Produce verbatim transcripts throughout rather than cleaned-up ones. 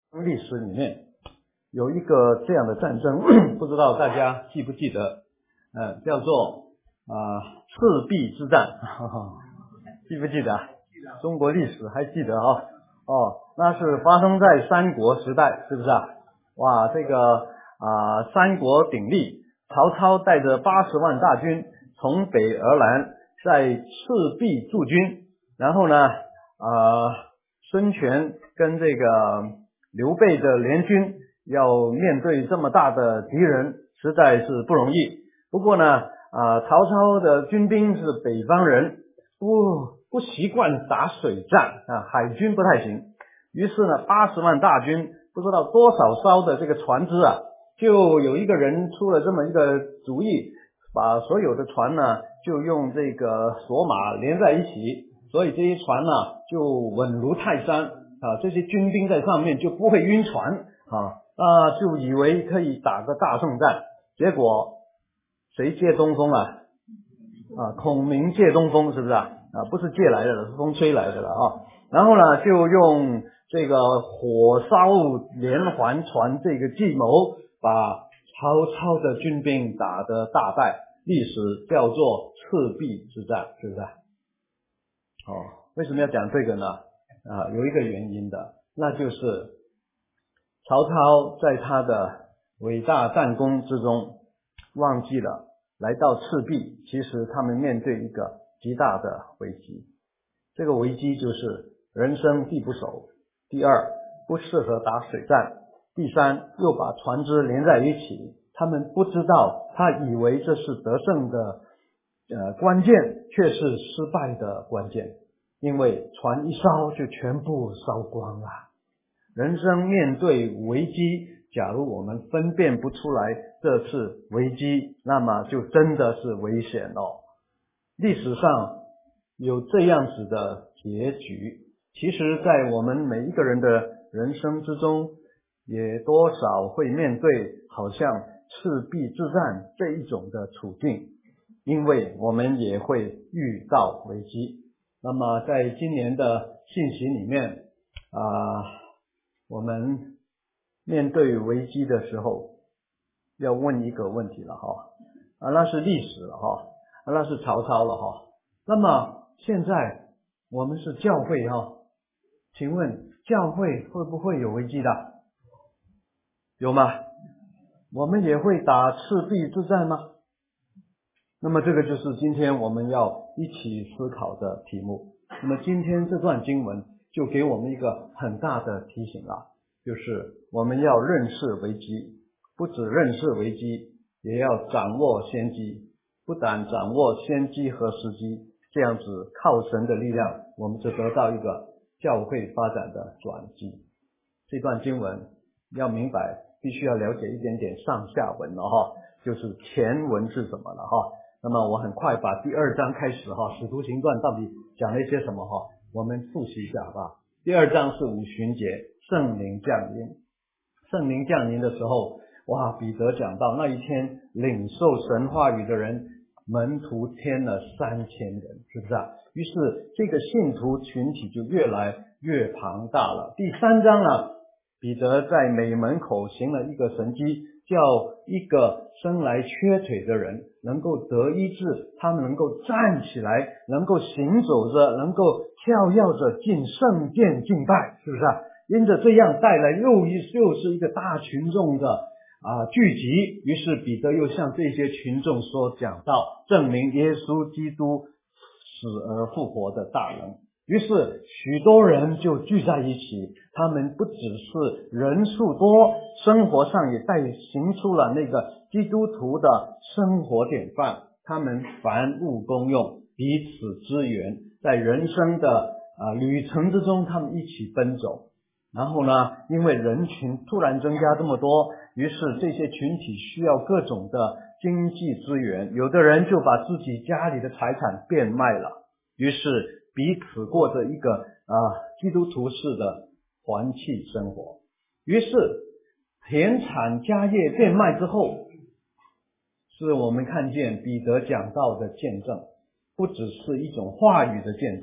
历史里面有一个这样的战争，不知道大家记不记得，呃，叫做啊、呃、赤壁之战，呵呵记不记得？中国历史还记得啊、哦？哦，那是发生在三国时代，是不是啊？哇，这个啊、呃、三国鼎立，曹操带着八十万大军从北而南，在赤壁驻军，然后呢，啊、呃、孙权跟这个刘备的联军要面对这么大的敌人，实在是不容易。不过呢，啊，曹操的军兵是北方人，不不习惯打水战啊，海军不太行。于是呢，八十万大军，不知道多少艘的这个船只啊，就有一个人出了这么一个主意，把所有的船呢，就用这个索马连在一起，所以这些船呢，就稳如泰山啊，这些军兵在上面就不会晕船啊，啊，就以为可以打个大胜战，结果谁借东风啊？啊，孔明借东风，是不是啊？啊，不是借来的，是风吹来的了啊。然后呢，就用这个火烧连环船这个计谋，把曹操的军兵打得大败，历史叫做赤壁之战，是不是？哦，为什么要讲这个呢？啊，有一个原因的，那就是曹操在他的伟大战功之中忘记了来到赤壁，其实他们面对一个极大的危机。这个危机就是人生地不熟，第二不适合打水战，第三又把船只连在一起，他们不知道，他以为这是得胜的呃关键，却是失败的关键，因为船一烧就全部烧光了。人生面对危机，假如我们分辨不出来这是危机，那么就真的是危险哦。历史上有这样子的结局，其实在我们每一个人的人生之中，也多少会面对好像赤壁之战这一种的处境，因为我们也会遇到危机。那么在今年的信息里面啊、呃我们面对危机的时候，要问一个问题了哈，啊，那是历史了哈，啊，那是曹操了哈。那么现在我们是教会哈，请问教会会不会有危机的？有吗？我们也会打赤壁之战吗？那么这个就是今天我们要一起思考的题目。那么今天这段经文就给我们一个很大的提醒了，就是我们要认识危机，不只认识危机，也要掌握先机。不但掌握先机和时机，这样子靠神的力量，我们就得到一个教会发展的转机。这段经文要明白，必须要了解一点点上下文了哈，就是前文是什么了哈。那么我很快把第二章开始哈，使徒行传到底讲了一些什么哈，我们复习一下好不好？第二章是五旬节，圣灵降临。圣灵降临的时候，哇，彼得讲到那一天领受神话语的人，门徒添了三千人，是不是啊？于是这个信徒群体就越来越庞大了。第三章呢，彼得在美门口行了一个神迹，叫一个生来缺腿的人能够得医治，他们能够站起来，能够行走着，能够跳跃着进圣殿敬拜，是不是啊？因着这样带来又一又是一个大群众的啊聚集，于是彼得又向这些群众说讲道，证明耶稣基督死而复活的大能。于是许多人就聚在一起，他们不只是人数多，生活上也带行出了那个基督徒的生活典范。他们凡物公用，彼此支援，在人生的啊旅程之中，他们一起奔走。然后呢，因为人群突然增加这么多，于是这些群体需要各种的经济资源，有的人就把自己家里的财产变卖了，于是彼此过着一个啊基督徒式的团契生活。于是田产家业变卖之后，是我们看见彼得讲道的见证，不只是一种话语的见证，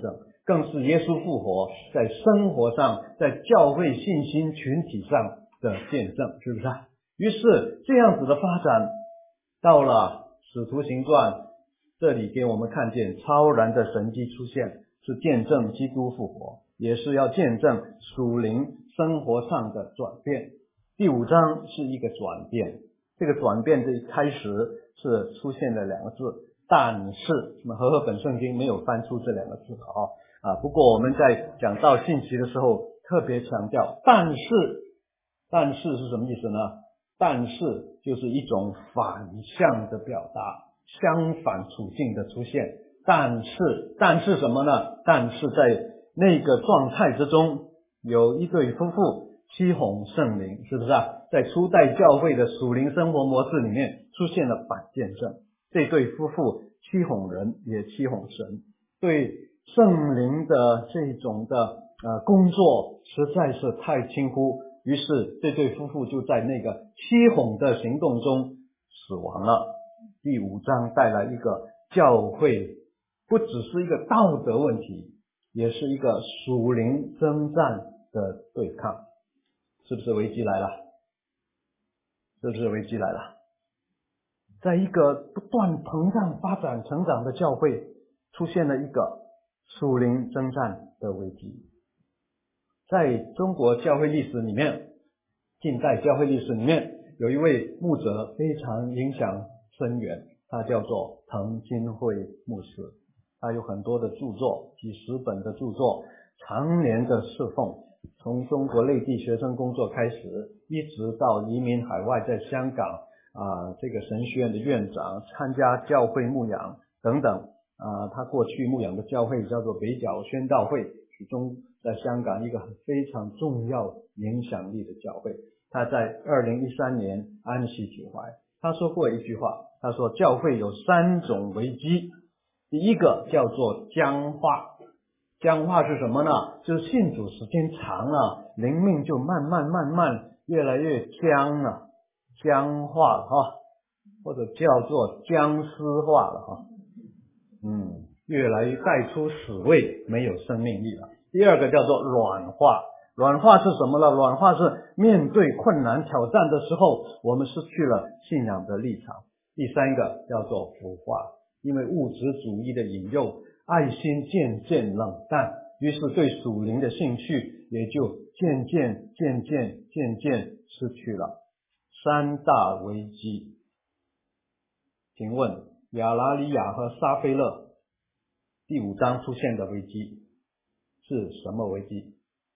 更是耶稣复活在生活上，在教会信心群体上的见证，是不是啊？于是这样子的发展到了使徒行传，这里给我们看见超然的神迹出现，是见证基督复活，也是要见证属灵生活上的转变。第五章是一个转变，这个转变的一开始是出现了两个字，但是那么和合本圣经没有翻出这两个字哦啊，不过我们在讲到信息的时候特别强调，但是但是是什么意思呢？但是就是一种反向的表达，相反处境的出现。但是但是什么呢？但是在那个状态之中，有一对夫妇七哄圣灵，是不是啊？在初代教会的属灵生活模式里面出现了反见证，这对夫妇七哄人也七哄神，对圣灵的这种的呃工作实在是太轻忽，于是这对夫妇就在那个七哄的行动中死亡了。第五章带来一个教会不只是一个道德问题，也是一个属灵征战的对抗，是不是危机来了？是不是危机来了？在一个不断膨胀发展成长的教会，出现了一个属灵征战的危机。在中国教会历史里面，近代教会历史里面，有一位牧者非常影响深远，他叫做滕金慧牧师，他有很多的著作，几十本的著作，常年的侍奉，从中国内地学生工作开始，一直到移民海外，在香港啊，这个神学院的院长，参加教会牧养等等啊，他过去牧养的教会叫做北角宣道会，其中在香港一个非常重要影响力的教会。他在二零一三年安息主怀，他说过一句话，他说教会有三种危机，第一个叫做僵化。僵化是什么呢？就是信主时间长了，灵命就慢慢慢慢越来越僵了，僵化了哈，或者叫做僵尸化了哈，嗯，越来越带出死味，没有生命力了。第二个叫做软化，软化是什么呢？软化是面对困难挑战的时候，我们失去了信仰的立场。第三个叫做腐化，因为物质主义的引诱，爱心渐渐冷淡，于是对属灵的兴趣也就渐渐渐渐渐渐失去了。三大危机，请问亚拿尼亚和撒非勒第五章出现的危机是什么危机？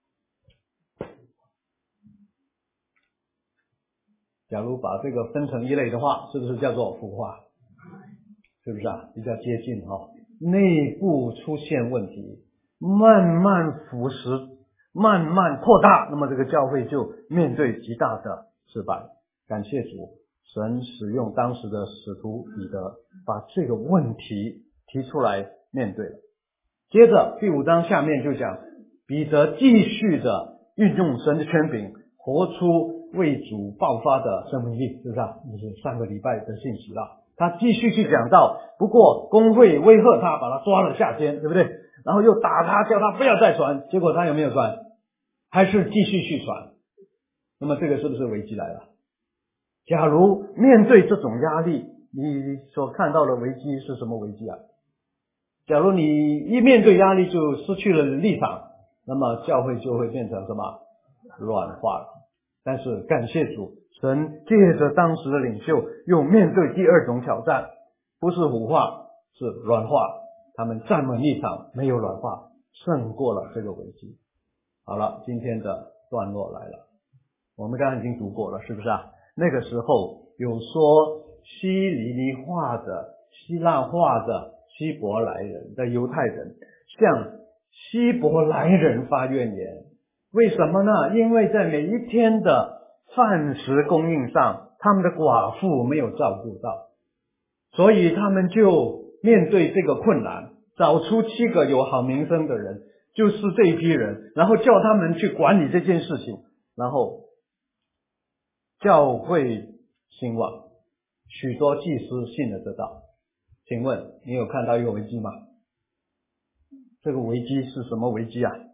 假如把这个分成一类的话，是不是叫做腐化？是不是啊？比较接近哈、哦。内部出现问题，慢慢腐蚀，慢慢扩大，那么这个教会就面对极大的失败。感谢主，神使用当时的使徒彼得，把这个问题提出来面对了。接着第五章下面就讲，彼得继续的运用神的权柄，活出为主爆发的生命力，是不是啊？这是上个礼拜的信息了。他继续去讲到，不过公会威吓他，把他抓了下监，对不对？然后又打他，叫他不要再传，结果他有没有传？还是继续去传。那么这个是不是危机来了？假如面对这种压力，你所看到的危机是什么危机啊？假如你一面对压力就失去了立场，那么教会就会变成什么？软化了。但是感谢主，神借着当时的领袖又面对第二种挑战，不是腐化，是软化，他们站稳立场，没有软化，胜过了这个危机。好了，今天的段落来了，我们刚刚已经读过了，是不是啊？那个时候有说希利尼话的、希腊话的希伯来人的犹太人向希伯来人发怨言，为什么呢？因为在每一天的饭食供应上，他们的寡妇没有照顾到，所以他们就面对这个困难，找出七个有好名声的人，就是这一批人，然后叫他们去管理这件事情，然后教会兴旺，许多祭司信了这道。请问你有看到一个危机吗？ 这个危机是什么危机啊？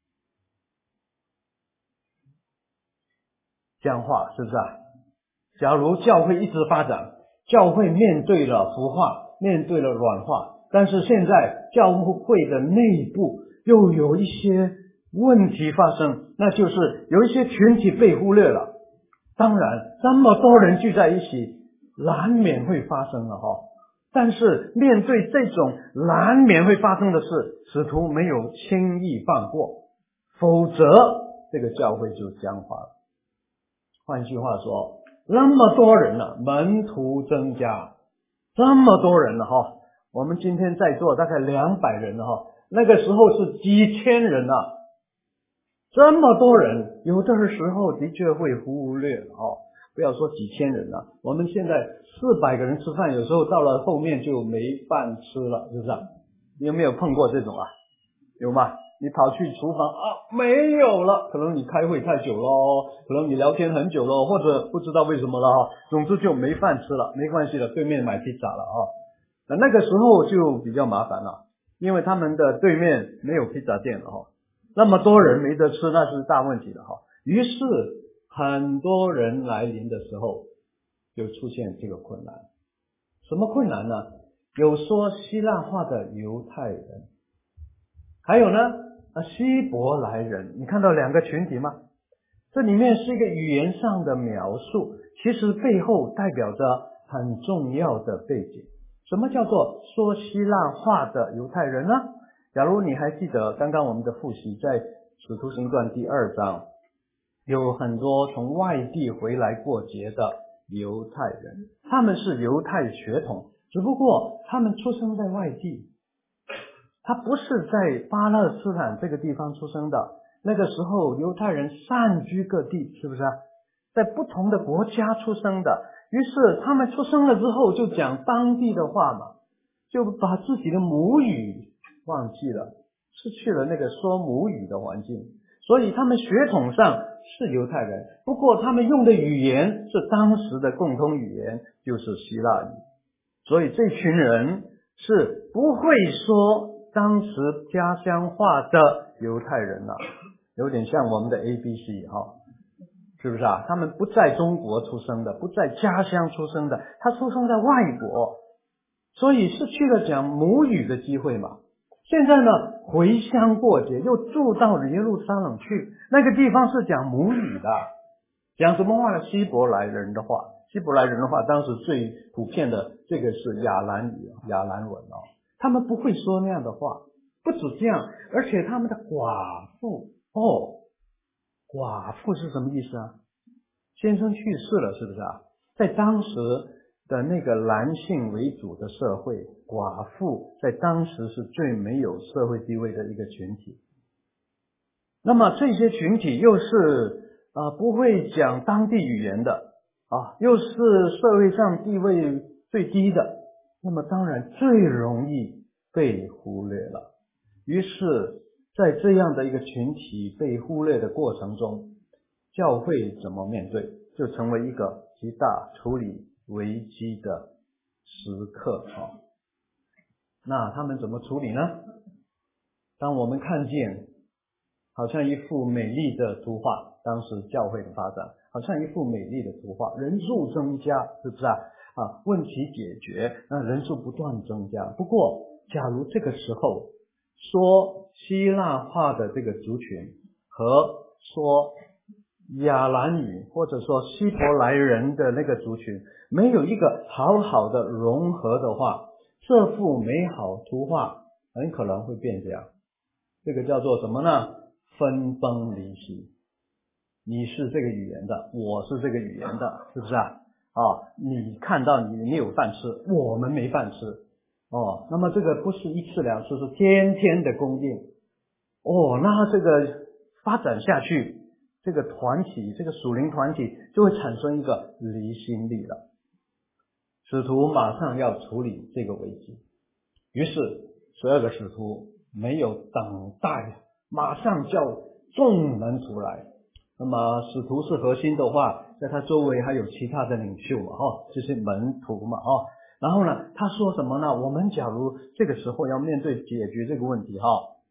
僵化，是不是啊？假如教会一直发展，教会面对了腐化，面对了软化，但是现在教会的内部又有一些问题发生，那就是有一些群体被忽略了。当然这么多人聚在一起难免会发生了哈，但是面对这种难免会发生的事，使徒没有轻易放过，否则这个教会就僵化了。换句话说，那么多人了、啊，门徒增加，这么多人了哈，我们今天在座大概两百人了哈，那个时候是几千人啊，这么多人，有的时候的确会忽略哦。不要说几千人了，我们现在四百个人吃饭，有时候到了后面就没饭吃了，是不是？你有没有碰过这种啊？有吗？你跑去厨房啊，没有了，可能你开会太久了，可能你聊天很久了，或者不知道为什么了哈，总之就没饭吃了，没关系了，对面买披萨了啊。那那个时候就比较麻烦了，因为他们的对面没有披萨店了哈，那么多人没得吃，那是大问题了哈。于是很多人来临的时候，就出现这个困难。什么困难呢？有说希腊话的犹太人，还有呢希伯来人。你看到两个群体吗？这里面是一个语言上的描述，其实背后代表着很重要的背景。什么叫做说希腊话的犹太人呢？假如你还记得刚刚我们的复习，在使徒行传第二章，有很多从外地回来过节的犹太人，他们是犹太血统，只不过他们出生在外地，他不是在巴勒斯坦这个地方出生的。那个时候犹太人散居各地，是不是啊？在不同的国家出生的，于是他们出生了之后就讲当地的话嘛，就把自己的母语忘记了，失去了那个说母语的环境。所以他们血统上是犹太人，不过他们用的语言是当时的共同语言，就是希腊语。所以这群人是不会说当时家乡话的犹太人啊，有点像我们的 A B C 哈，是不是啊？他们不在中国出生的，不在家乡出生的，他出生在外国，所以失去了讲母语的机会嘛。现在呢，回乡过节，又住到耶路撒冷去，那个地方是讲母语的，讲什么话呢？希伯来人的话。希伯来人的话，当时最普遍的这个是亚兰语、亚兰文哦，他们不会说那样的话。不止这样，而且他们的寡妇哦，寡妇是什么意思啊？先生去世了，是不是啊？在当时的那个男性为主的社会，寡妇在当时是最没有社会地位的一个群体。那么这些群体又是呃不会讲当地语言的啊，又是社会上地位最低的，那么当然最容易被忽略了。于是在这样的一个群体被忽略的过程中，教会怎么面对，就成为一个极大处理危机的时刻啊。那他们怎么处理呢？当我们看见好像一幅美丽的图画，当时教会的发展好像一幅美丽的图画，人数增加，是不是啊？啊，问题解决，那人数不断增加。不过假如这个时候说希腊话的这个族群和说亚兰语或者说希伯来人的那个族群没有一个好好的融合的话，这幅美好图画很可能会变这样。这个叫做什么呢？分崩离析。你是这个语言的，我是这个语言的，是不是啊？啊，你看到你没有饭吃，我们没饭吃哦。那么这个不是一次两次，是天天的供应哦。那这个发展下去，这个团体，这个属灵团体就会产生一个离心力了。使徒马上要处理这个危机，于是十二个使徒没有等待，马上叫众人出来。那么使徒是核心的话，在他周围还有其他的领袖嘛，哦，这些门徒嘛，哦，然后呢，他说什么呢？我们假如这个时候要面对解决这个问题，哈，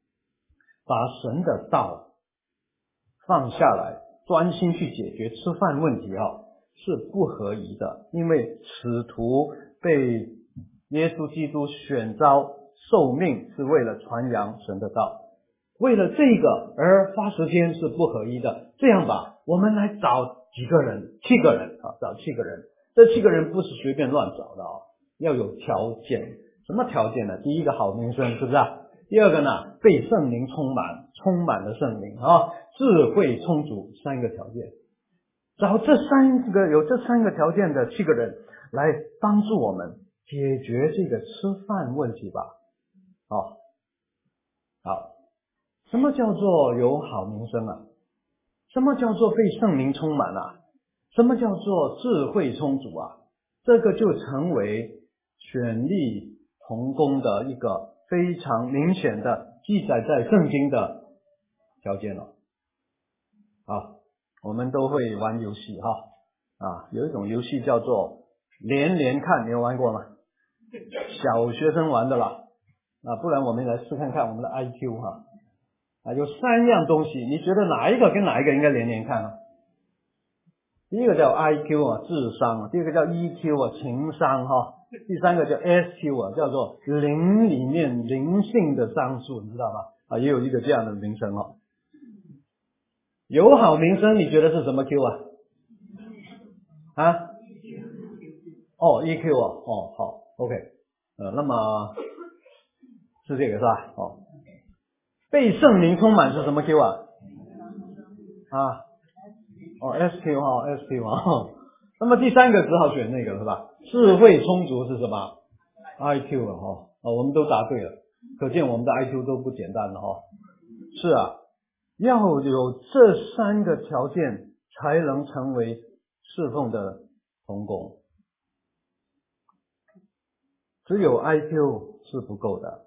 把神的道放下来，专心去解决吃饭问题啊，是不合宜的。因为使徒被耶稣基督选召受命是为了传扬神的道，为了这个而花时间是不合宜的。这样吧，我们来找几个人，七个人啊，找七个人。这七个人不是随便乱找的啊，要有条件。什么条件呢？第一个好名声，是不是啊？第二个呢，被圣灵充满，充满了圣灵啊，智慧充足，三个条件。找这三个有这三个条件的七个人来帮助我们解决这个吃饭问题吧。好，好，什么叫做有好名声啊？什么叫做被圣灵充满啊？什么叫做智慧充足啊？这个就成为选立同工的一个非常明显的记载在圣经的条件了。好，我们都会玩游戏哈啊，有一种游戏叫做连连看，你有玩过吗？小学生玩的啦啊，不然我们来试看看我们的 I Q 哈啊，有三样东西，你觉得哪一个跟哪一个应该连连看啊？第一个叫 I Q 啊，智商啊；第二个叫 E Q 啊，情商哈；第三个叫 S Q 啊，叫做灵里面灵性的商数，你知道吗？啊，也有一个这样的名称哦。友好名声，你觉得是什么 Q 啊？啊？哦 ，E Q 啊，哦，好 ，OK， 呃，那么是这个是吧？哦，被圣灵充满是什么 Q 啊？啊？哦 ，S Q 哈 ，S Q 哈，那么第三个只好选那个是吧？智慧充足是什么 ？I Q 啊哈，哦，我们都答对了，可见我们的 I Q 都不简单了哈。是啊，要有这三个条件才能成为侍奉的同工，只有 I Q 是不够的。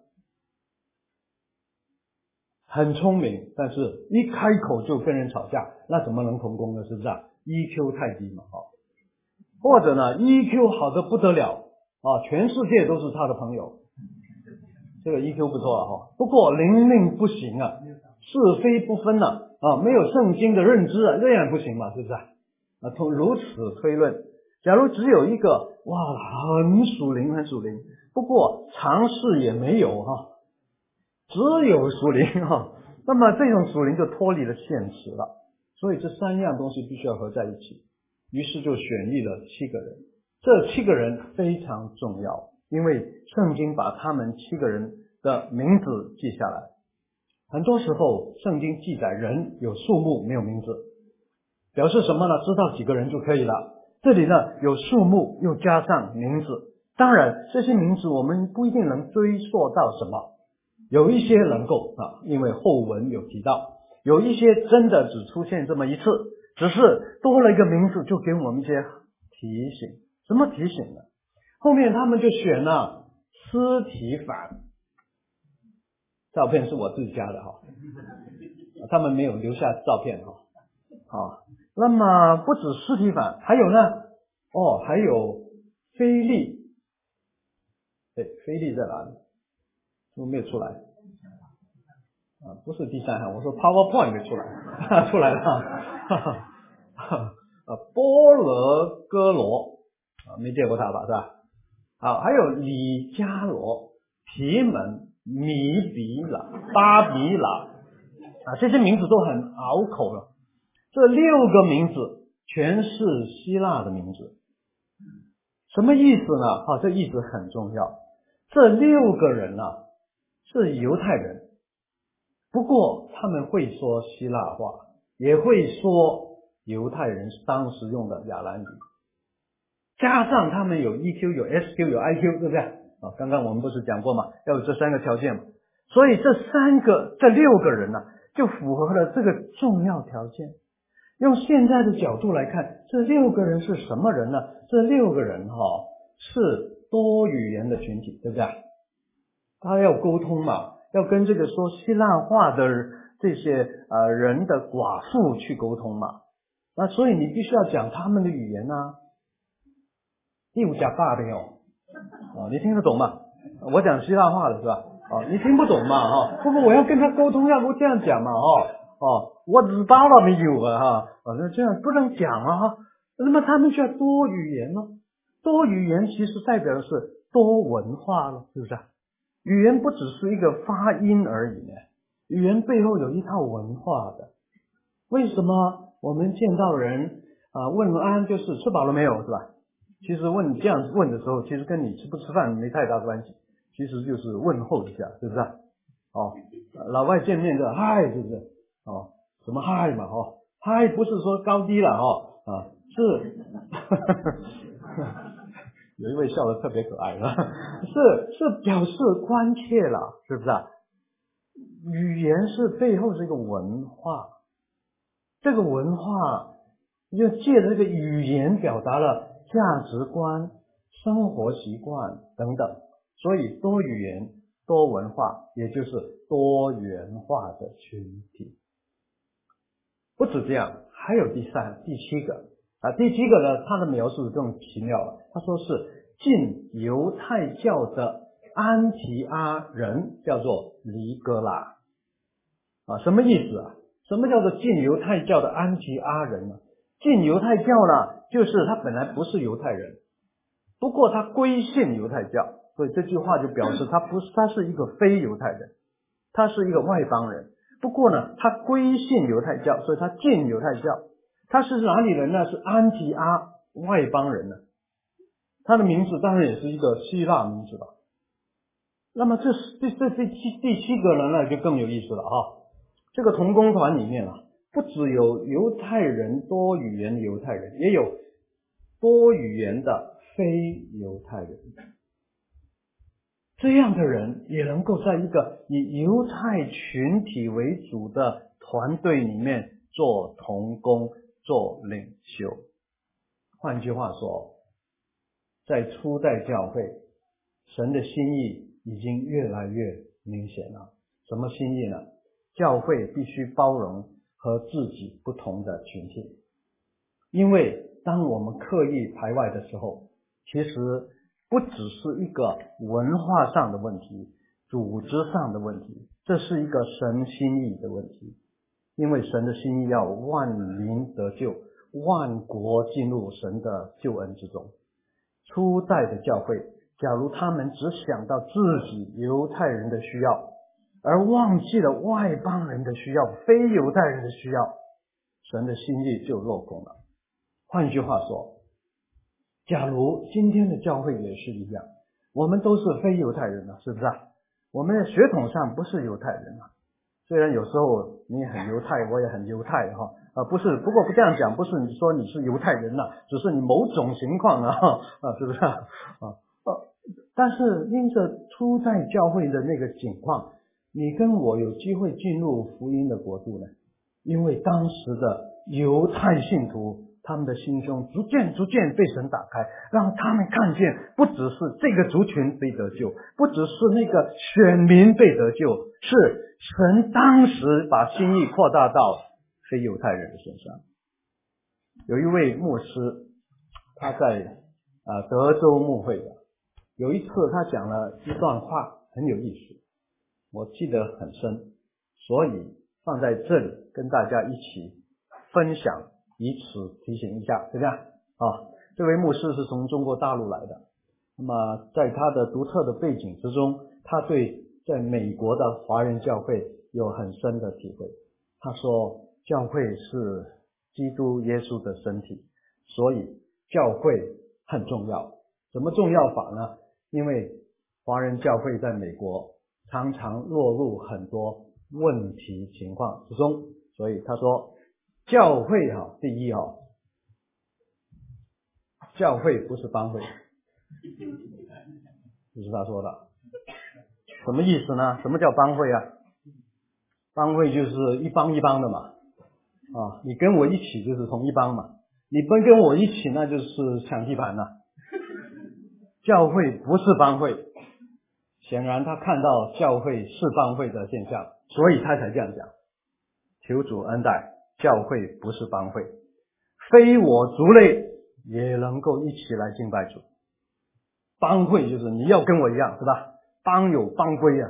很聪明，但是一开口就跟人吵架，那怎么能同工呢？是不是啊 ？E Q 太低嘛，哈。或者呢 ，E Q 好的不得了啊，全世界都是他的朋友，这个 E Q 不错了哈。不过灵命不行啊，是非不分啊，啊，没有圣经的认知啊，这样不行嘛，是不是啊？啊，从如此推论，假如只有一个哇，很属灵，很属灵，不过常识也没有哈。只有属灵哈，那么这种属灵就脱离了现实了，所以这三样东西必须要合在一起。于是就选立了七个人，这七个人非常重要，因为圣经把他们七个人的名字记下来。很多时候圣经记载人有数目没有名字，表示什么呢？知道几个人就可以了。这里呢有数目又加上名字，当然这些名字我们不一定能追溯到什么。有一些能够啊，因为后文有提到，有一些真的只出现这么一次，只是多了一个名字就给我们一些提醒。什么提醒呢？后面他们就选了司提反，照片是我自己加的哈，他们没有留下照片哈。好，那么不止司提反，还有呢，哦，还有腓利，对，腓利在哪里？都没有出来啊，不是第三行，我说 PowerPoint 没出来，出来了啊，波罗哥罗啊，没见过他吧，是吧？好，还有李迦罗、皮门、米比拉、巴比拉啊，这些名字都很拗口了。这六个名字全是希腊的名字，什么意思呢？啊，这意思很重要。这六个人啊是犹太人，不过他们会说希腊话，也会说犹太人当时用的亚兰语，加上他们有 E Q 有 S Q 有 I Q， 对不对啊？刚刚我们不是讲过吗？要有这三个条件嘛，所以这三个这六个人呢、啊、就符合了这个重要条件。用现在的角度来看，这六个人是什么人呢？这六个人哈、哦、是多语言的群体，对不对？他要沟通嘛，要跟这个说希腊话的这些呃人的寡妇去沟通嘛，那所以你必须要讲他们的语言啊。第五加八没有啊？你听得懂吗？我讲希腊话的是吧？ 哦，你听不懂嘛哈？不过我要跟他沟通，要不这样讲嘛哈？哦，我知道了没有啊哈？反正这样不能讲啊哈。那么他们就要多语言咯，多语言其实代表的是多文化了，是不是啊？语言不只是一个发音而已呢，语言背后有一套文化的。为什么我们见到人啊、呃、问安就是吃饱了没有，是吧？其实问这样问的时候，其实跟你吃不吃饭没太大关系，其实就是问候一下，是不是啊？哦，老外见面的嗨，是不是？哦，什么嗨嘛？哦，嗨不是说高低了哦，啊是，有一位笑得特别可爱了，是是表示关切了，是不是啊？语言是背后是一个文化，这个文化就借着这个语言表达了价值观、生活习惯等等，所以多语言、多文化，也就是多元化的群体。不止这样，还有第三、第七个啊，第七个呢，他的描述更奇妙了。他说是进犹太教的安提阿人，叫做黎哥拉啊，什么意思啊？什么叫做进犹太教的安提阿人呢？进犹太教呢，就是他本来不是犹太人，不过他归信犹太教，所以这句话就表示他不是，他是一个非犹太人，他是一个外邦人。不过呢，他归信犹太教，所以他进犹太教。他是哪里人呢？是安提阿，外邦人呢。他的名字当然也是一个希腊名字了。那么这这这这七第七个人呢，就更有意思了哈。这个同工团里面啊，不只有犹太人多语言的犹太人，也有多语言的非犹太人。这样的人也能够在一个以犹太群体为主的团队里面做同工、做领袖。换句话说，在初代教会，神的心意已经越来越明显了。什么心意呢？教会必须包容和自己不同的群体。因为当我们刻意排外的时候，其实不只是一个文化上的问题，组织上的问题，这是一个神心意的问题。因为神的心意要万民得救，万国进入神的救恩之中。初代的教会，假如他们只想到自己犹太人的需要，而忘记了外邦人的需要，非犹太人的需要，神的心意就落空了。换句话说，假如今天的教会也是一样，我们都是非犹太人啊，是不是啊？我们的血统上不是犹太人啊。虽然有时候你很犹太，我也很犹太哈，啊不是，不过不这样讲，不是你说你是犹太人了，只是你某种情况啊，啊是不是啊？啊，但是因着初代教会的那个情况，你跟我有机会进入福音的国度呢？因为当时的犹太信徒，他们的心胸逐渐逐渐被神打开，让他们看见不只是这个族群被得救，不只是那个选民被得救，是神当时把心意扩大到非犹太人的身上。有一位牧师，他在啊德州牧会的，有一次他讲了一段话很有意思，我记得很深，所以放在这里跟大家一起分享，以此提醒一下，对不对啊？这位牧师是从中国大陆来的，那么在他的独特的背景之中，他对在美国的华人教会有很深的体会。他说，教会是基督耶稣的身体，所以教会很重要。怎么重要法呢？因为华人教会在美国常常落入很多问题情况之中，所以他说教会哈，第一哈，教会不是帮会，这是他说的。什么意思呢？什么叫帮会啊？帮会就是一帮一帮的嘛，啊，你跟我一起就是同一帮嘛，你不跟我一起那就是抢地盘了。教会不是帮会，显然他看到教会是帮会的现象，所以他才这样讲。求主恩待，教会不是帮会，非我族类也能够一起来敬拜主。帮会就是你要跟我一样，是吧？帮有帮规啊，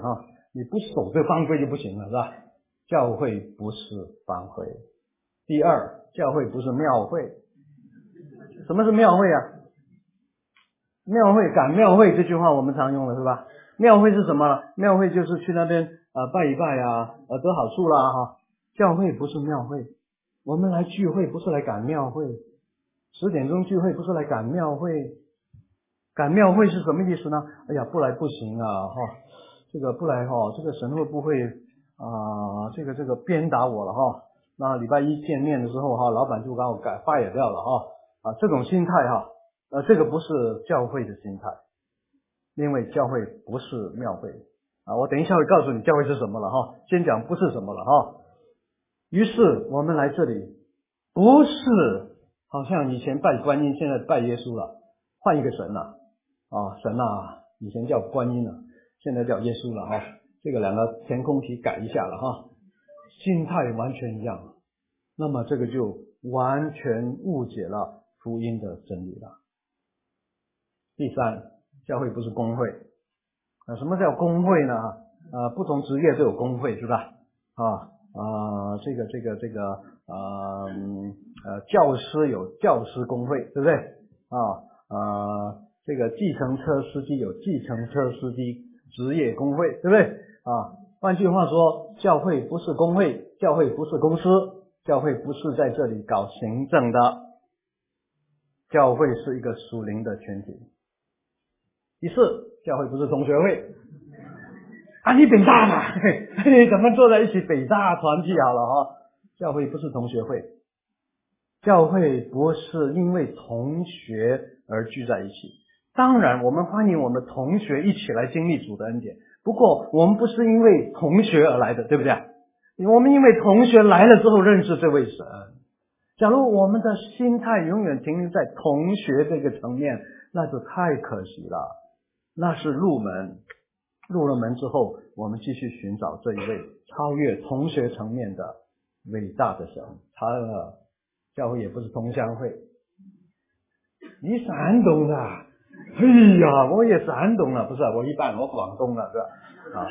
你不守这个班规就不行了，是吧？教会不是班会。第二，教会不是庙会。什么是庙会啊？庙会赶庙会这句话我们常用的是吧？庙会是什么？庙会就是去那边呃拜一拜啊，呃得好处啦哈。教会不是庙会，我们来聚会不是来赶庙会，十点钟聚会不是来赶庙会。赶庙会是什么意思呢？哎呀，不来不行啊哈，这个不来哈，这个神会不会啊、呃、这个这个鞭打我了哈？那礼拜一见面的时候哈，老板就把我改 fire 掉了哈啊，这种心态哈，呃，这个不是教会的心态，因为教会不是庙会啊。我等一下会告诉你教会是什么了哈，先讲不是什么了哈。于是我们来这里，不是好像以前拜观音，现在拜耶稣了，换一个神了啊，神啊，以前叫观音了，现在叫耶稣了哈，这个两个填空题改一下了哈，心态完全一样，那么这个就完全误解了福音的真理了。第三，教会不是公会啊，什么叫公会呢？啊，不同职业都有公会是吧？啊啊，这个这个这个啊呃，教师有教师公会，对不对？啊啊，这个计程车司机有计程车司机职业公会，对不对？啊，换句话说，教会不是公会，教会不是公司，教会不是在这里搞行政的，教会是一个属灵的群体。第四，教会不是同学会啊，你北大嘛，你怎么坐在一起北大团契好了哈？教会不是同学会，教会不是因为同学而聚在一起。当然我们欢迎我们同学一起来经历主的恩典，不过我们不是因为同学而来的，对不对？我们因为同学来了之后认识这位神。假如我们的心态永远停留在同学这个层面，那就太可惜了。那是入门，入了门之后，我们继续寻找这一位超越同学层面的伟大的神。他的教会也不是同乡会。你山东的？哎呀，我也山东了，不是我一般我广东了，是吧？啊，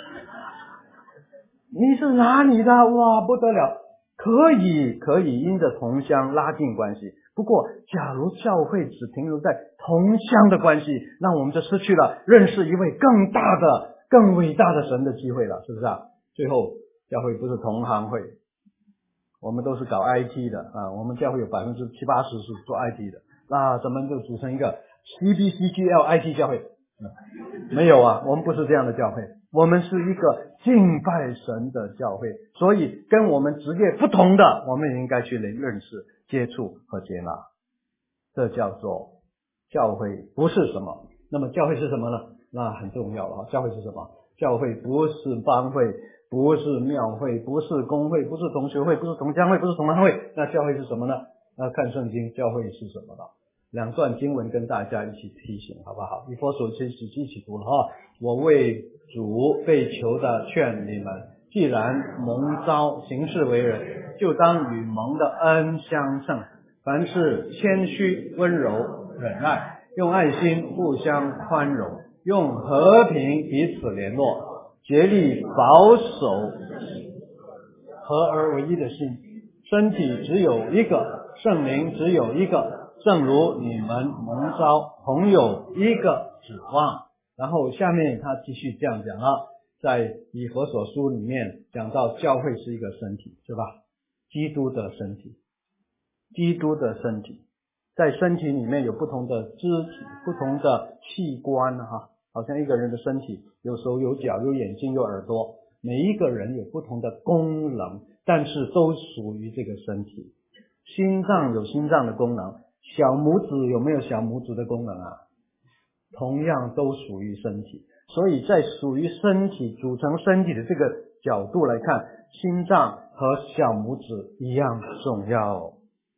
你是哪里的？哇，不得了！可以可以因着同乡拉近关系，不过假如教会只停留在同乡的关系，那我们就失去了认识一位更大的更伟大的神的机会了，是不是啊？最后教会不是同行会，我们都是搞 I T 的啊，我们教会有百分之七八十是做 I T 的，那咱们就组成一个 C B C G L I T 教会、嗯、没有啊，我们不是这样的教会，我们是一个敬拜神的教会，所以跟我们职业不同的，我们也应该去认识、接触和接纳。这叫做教会不是什么。那么教会是什么呢？那很重要了。教会是什么？教会不是班会，不是庙会，不是公会，不是同学会，不是同乡会，不是同行会。那教会是什么呢？那看圣经，教会是什么呢？两段经文跟大家一起提醒好不好？以弗所书一起读了哈。我为主被囚的劝你们，既然蒙召行事为人，就当与蒙的恩相称，凡事谦虚温柔忍耐，用爱心互相宽容，用和平彼此联络，竭力保守合而为一的心，身体只有一个，圣灵只有一个，正如你们蒙召同有一个指望。然后下面他继续这样讲了，在以弗所书里面讲到教会是一个身体，是吧？基督的身体，基督的身体，在身体里面有不同的肢体，不同的器官哈，好像一个人的身体有手有脚有眼睛有耳朵，每一个人有不同的功能，但是都属于这个身体。心脏有心脏的功能，小拇指有没有小拇指的功能啊？同样都属于身体，所以在属于身体组成身体的这个角度来看，心脏和小拇指一样重要，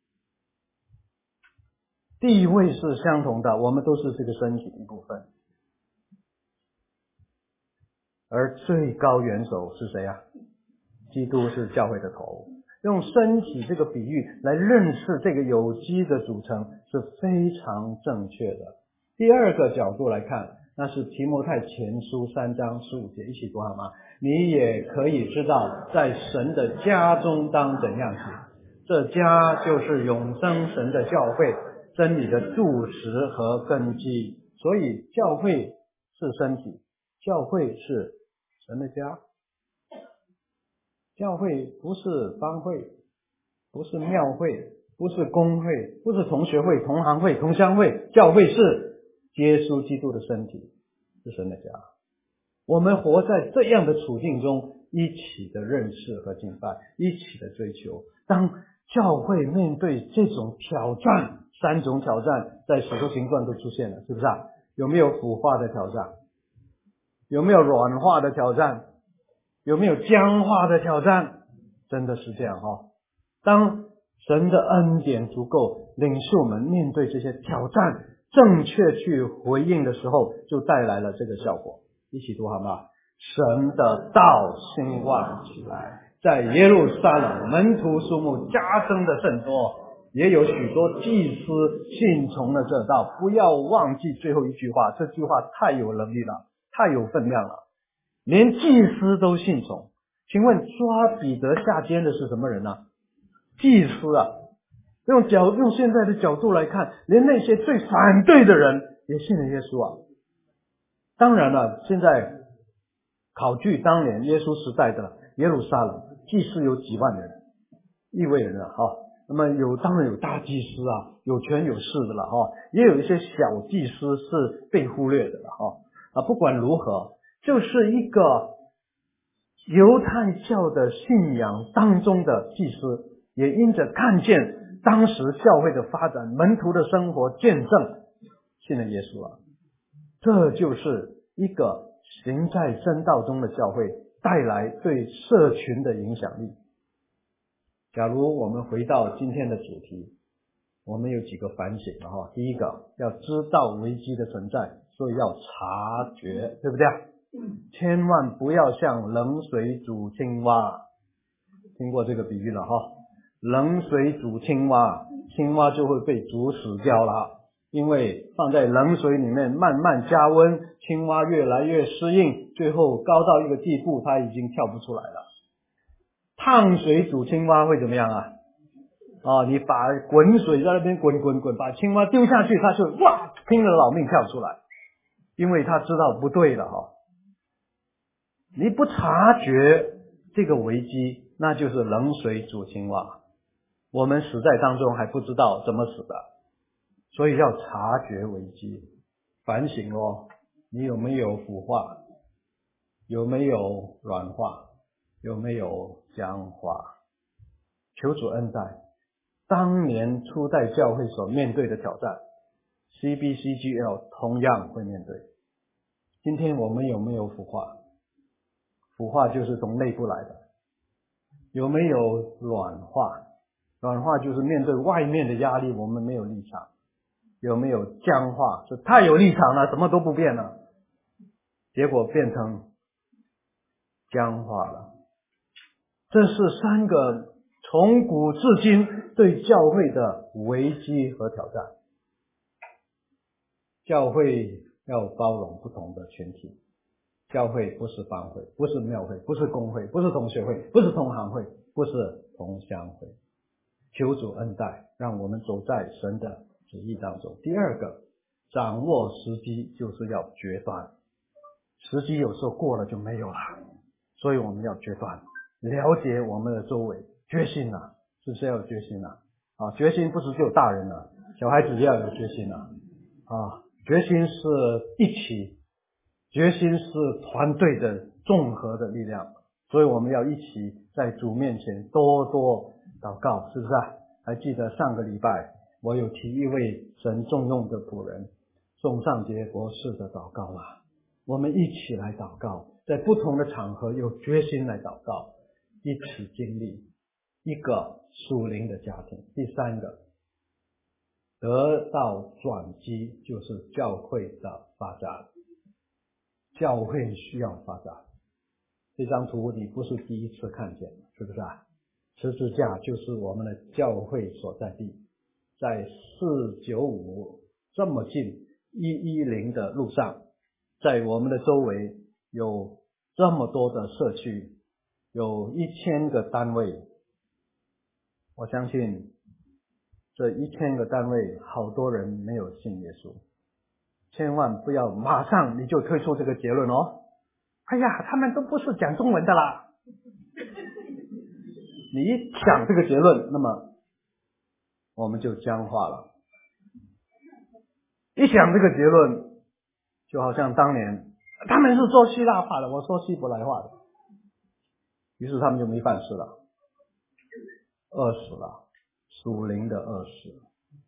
地位是相同的，我们都是这个身体一部分。而最高元首是谁啊？基督是教会的头。用身体这个比喻来认识这个有机的组成是非常正确的。第二个角度来看， 那是提摩太前书三章十五节，一起读好吗？你也可以知道，在神的家中当怎样行。这家就是永生神的教会，真理的柱石和根基。所以教会是身体，教会是神的家。教会不是班会，不是庙会，不是公会，不是同学会、同行会、同乡会，教会是耶稣基督的身体，是神的家。我们活在这样的处境中，一起的认识和敬拜，一起的追求。当教会面对这种挑战，三种挑战在使徒行传都出现了，是不是啊？有没有腐化的挑战？有没有软化的挑战？有没有僵化的挑战？真的是这样哦。当神的恩典足够，领袖们面对这些挑战，正确去回应的时候，就带来了这个效果。一起读好吗？神的道兴旺起来，在耶路撒冷门徒数目加增的甚多，也有许多祭司信从了这道。不要忘记最后一句话，这句话太有能力了，太有分量了，连祭司都信从。请问抓彼得下监的是什么人呢？祭司啊。用角用现在的角度来看，连那些最反对的人也信了耶稣啊。当然了，现在考据当年耶稣时代的耶路撒冷，祭司有几万人，亿位人啊哈。那么有当然有大祭司啊，有权有势的了哈，也有一些小祭司是被忽略的了哈。啊，不管如何，就是一个犹太教的信仰当中的祭司，也因着看见当时教会的发展，门徒的生活见证，信了耶稣了。这就是一个行在真道中的教会带来对社群的影响力。假如我们回到今天的主题，我们有几个反省了哈。第一个，要知道危机的存在，所以要察觉，对不对？千万不要像冷水煮青蛙，听过这个比喻了哈。冷水煮青蛙，青蛙就会被煮死掉了，因为放在冷水里面慢慢加温，青蛙越来越适应，最后高到一个地步，它已经跳不出来了。烫水煮青蛙会怎么样啊？哦，你把滚水在那边滚滚滚，把青蛙丢下去，它就哇拼了老命跳出来，因为它知道不对了哈。你不察觉这个危机，那就是冷水煮青蛙。我们死在当中还不知道怎么死的，所以要察觉危机，反省哦，你有没有腐化，有没有软化，有没有僵化？求主恩待。当年初代教会所面对的挑战 C B C G L 同样会面对。今天我们有没有腐化？腐化就是从内部来的。有没有软化？软化就是面对外面的压力，我们没有立场。有没有僵化？就太有立场了，什么都不变了，结果变成僵化了。这是三个从古至今对教会的危机和挑战。教会要包容不同的群体，教会不是班会，不是庙会，不是公会，不是同学会，不是同行会，不是同乡会。求主恩待，让我们走在神的旨意当中。第二个，掌握时机就是要决断。时机有时候过了就没有了，所以我们要决断，了解我们的周围，决心啊，是不是要有决心啊？啊，决心不是只有大人啊，小孩子也要有决心啊。啊，决心是一起，决心是团队的综合的力量，所以我们要一起在主面前多多祷告，是不是啊？还记得上个礼拜我有提一位神重用的仆人宋尚杰博士的祷告吗？我们一起来祷告，在不同的场合有决心来祷告，一起经历一个属灵的家庭。第三个，得到转机就是教会的发展。教会需要发展。这张图你不是第一次看见，是不是啊？十字架就是我们的教会所在地，在四九五这么近一一零的路上， 在我们的周围有这么多的社区，有一千个单位，我相信这一千个单位好多人没有信耶稣。千万不要马上你就推出这个结论哦，哎呀，他们都不是讲中文的啦。你一想这个结论，那么我们就僵化了。一想这个结论，就好像当年他们是说希腊话的，我说希伯来话的，于是他们就没饭吃了，饿死了，属灵的饿死。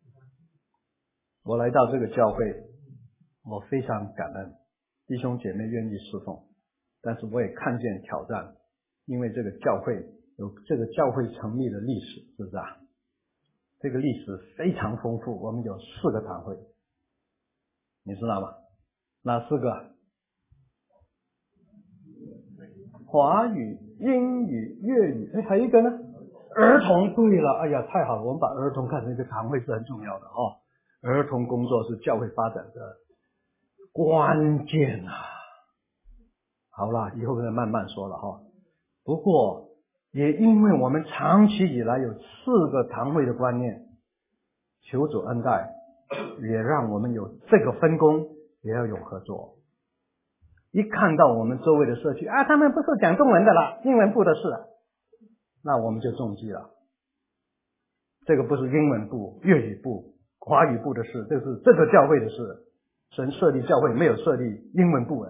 我来到这个教会，我非常感恩弟兄姐妹愿意侍奉，但是我也看见挑战，因为这个教会有这个教会成立的历史，是不是啊？这个历史非常丰富，我们有四个堂会，你知道吗？哪四个？华语、英语、粤语，哎，还有一个呢？儿童。对了，哎呀，太好了，我们把儿童看成一个堂会是很重要的哦。儿童工作是教会发展的关键啊。好啦，以后再慢慢说了哈。不过也因为我们长期以来有四个堂会的观念，求主恩待，也让我们有这个分工，也要有合作。一看到我们周围的社区啊，他们不是讲中文的啦，英文部的事，那我们就中计了。这个不是英文部、粤语部、华语部的事，这是这个教会的事。神设立教会没有设立英文部，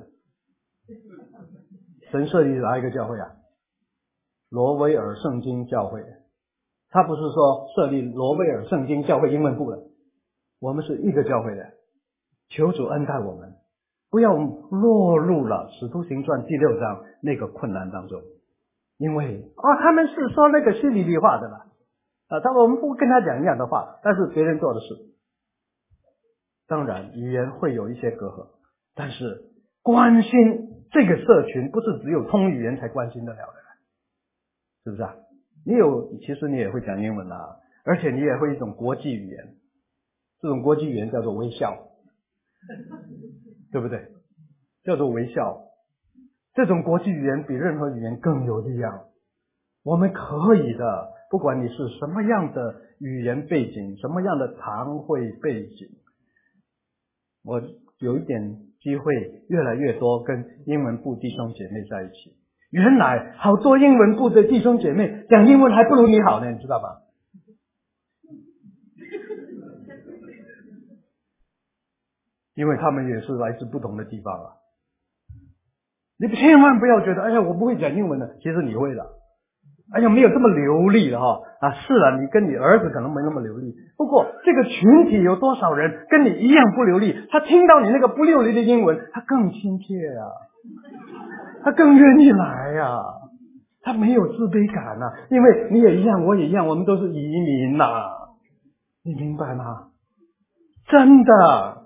神设立哪一个教会啊？罗威尔圣经教会。他不是说设立罗威尔圣经教会英文部的，我们是一个教会的。求主恩待我们，不要落入了使徒行传第六章那个困难当中。因为哦，他们是说那个希利尼话的啦，啊，他我们不跟他讲一样的话，但是别人做的事。当然语言会有一些隔阂，但是关心这个社群不是只有通语言才关心得了的，是不是啊？你有，其实你也会讲英文啦，而且你也会一种国际语言，这种国际语言叫做微笑，对不对？叫做微笑。这种国际语言比任何语言更有力量。我们可以的，不管你是什么样的语言背景，什么样的堂会背景。我有一点机会越来越多跟英文部弟兄姐妹在一起，原来好多英文部的弟兄姐妹讲英文还不如你好呢，你知道吧？因为他们也是来自不同的地方啊。你千万不要觉得哎呀我不会讲英文的，其实你会的。哎呀没有这么流利的哈啊，是啊，你跟你儿子可能没那么流利，不过这个群体有多少人跟你一样不流利，他听到你那个不流利的英文他更亲切啊，他更愿意来啊，他没有自卑感啊，因为你也一样我也一样，我们都是移民啊，你明白吗？真的。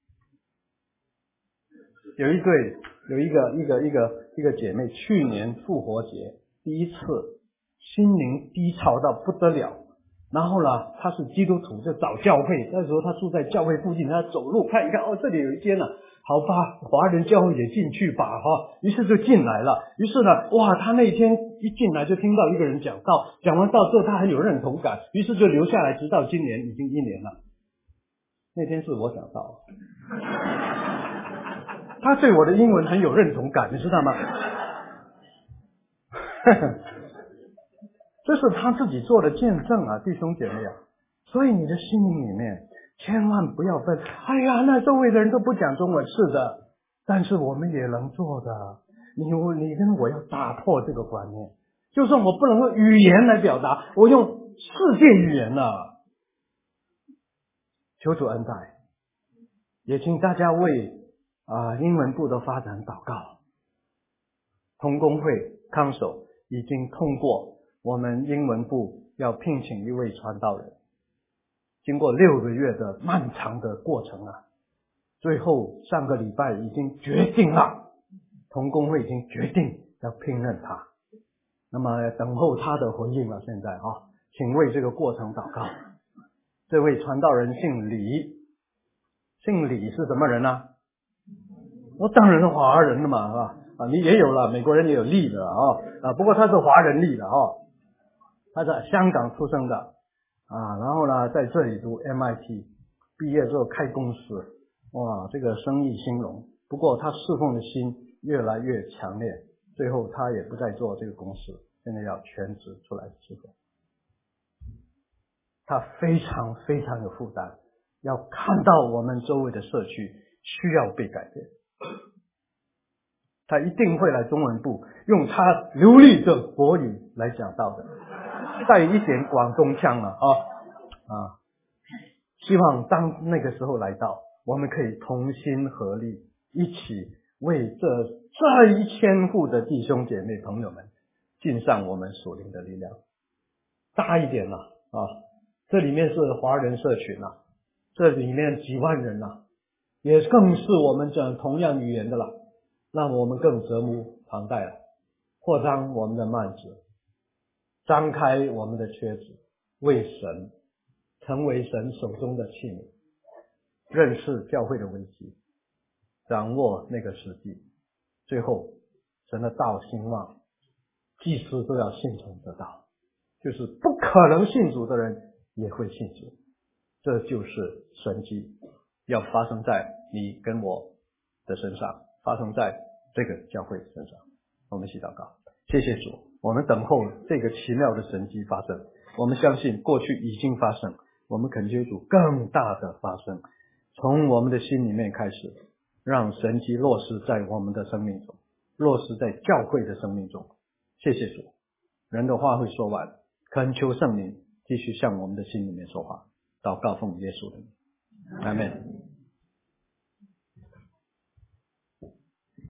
有一对有一个一个一个一个姐妹，去年复活节第一次心灵低潮到不得了，然后呢她是基督徒，就找教会，那时候她住在教会附近，她走路看一看，哦这里有一间呢、啊，好吧华人教会也进去吧哈，于是就进来了。于是呢哇她那天一进来就听到一个人讲道，讲完道之后她很有认同感，于是就留下来，直到今年已经一年了。那天是我讲道，他对我的英文很有认同感，你知道吗？这是他自己做的见证啊，弟兄姐妹啊。所以你的心灵里面千万不要分，哎呀那周围的人都不讲中文，是的，但是我们也能做的。你你跟我要打破这个观念，就算我不能用语言来表达，我用世界语言啊。求主恩待，也请大家为啊、呃、英文部的发展祷告。同工会 Council 已经通过我们英文部要聘请一位传道人，经过六个月的漫长的过程啊，最后上个礼拜已经决定了，同工会已经决定要聘任他，那么等候他的回应了。现在啊，请为这个过程祷告。这位传道人姓李，姓李是什么人呢？ 我当然是华人了嘛，啊啊，你也有了，美国人也有立的啊啊，不过他是华人立的啊，他在香港出生的啊，然后呢在这里读 M I T， 毕业之后开公司，哇，这个生意兴隆。不过他侍奉的心越来越强烈，最后他也不再做这个公司，现在要全职出来侍奉。他非常非常有负担，要看到我们周围的社区需要被改变。他一定会来中文部，用他流利的国语来讲道的，带一点广东腔了啊啊！希望当那个时候来到，我们可以同心合力，一起为这这一千户的弟兄姐妹朋友们尽上我们属灵的力量。大一点了啊！这里面是华人社群啊，这里面几万人啊，也更是我们讲同样语言的了。让我们更责无旁贷了，扩张我们的幔子，张开我们的缺子，为神成为神手中的器皿，认识教会的危机，掌握那个时机，最后神的道兴旺，祭司都要信从这道，就是不可能信主的人也会信主，这就是神迹要发生在你跟我的身上，发生在这个教会身上。我们一起祷告。谢谢主，我们等候这个奇妙的神迹发生，我们相信过去已经发生，我们恳求主更大的发生，从我们的心里面开始，让神迹落实在我们的生命中，落实在教会的生命中。谢谢主，人的话会说完，恳求圣灵继续向我们的心里面说话。祷告奉耶稣的名，阿们。